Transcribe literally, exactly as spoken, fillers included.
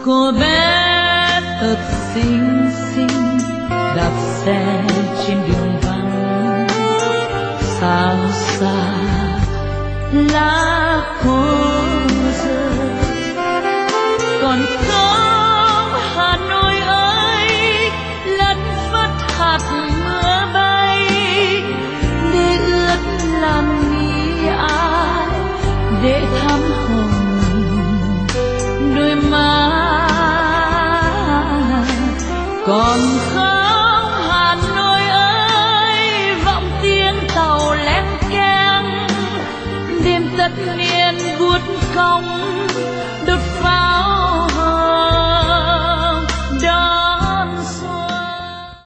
cô bé thật xinh xinh đạp xe trên đường vắng, sao xa lá khô